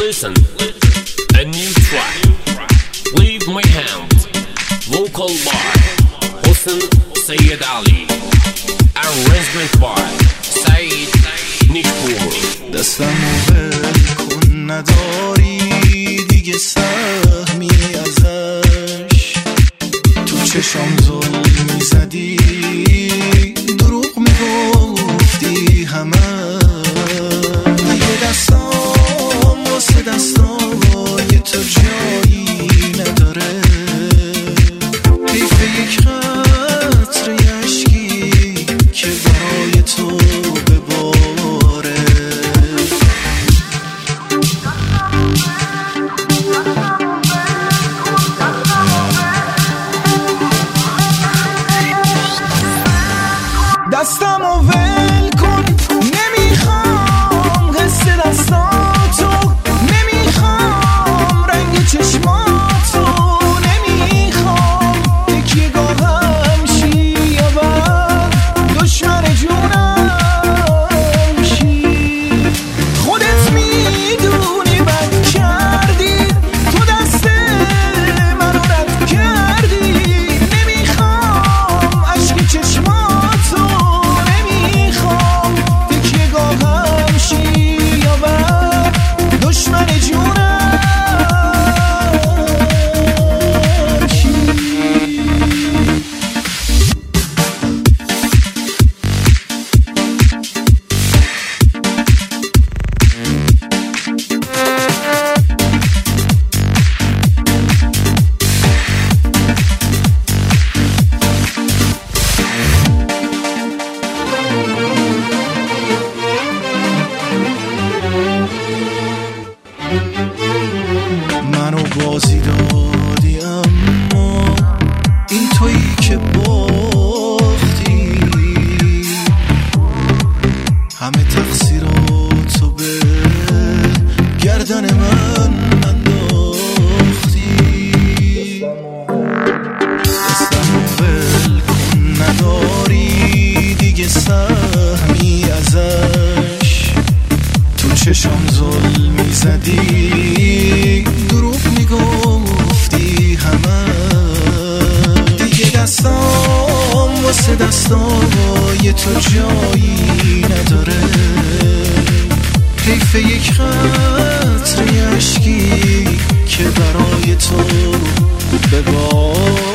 Listen, a new track, Leave My Hand, vocal by Hossein Syed Ali, arrangement by Saeed Nishpur. دستمو ول کن نداری دیگه سهمی ازش، تو چشام ظلم میزدی دروغ میگفتی همه، دیگه دستام واسه دستای تو جایی نداره، حیف یک قطره اشکی که برای تو بباره. دستمو ول کن نمیخوام قصه دستاتو، نمیخوام رنگ چشماتو، نمیخوام یکی گاهم شی یا بعد دشمن جونم شی. خودت میدونی بد کردی، تو دست منو رد کردی، نمیخوام عشق چشماتو، دشمن جونم منو بازی دادی، اما این تویی که باختی، همه تقصیراتو به گردن من انداختی. دستمو ول کن نداری دیگه سهمی ازش، تو چشام ظلم میزدی دروغ میگفتی همه، دیگه دستام واسه دستای تو جایی نداره، حیف یک قطره اشکی که برای تو ببار.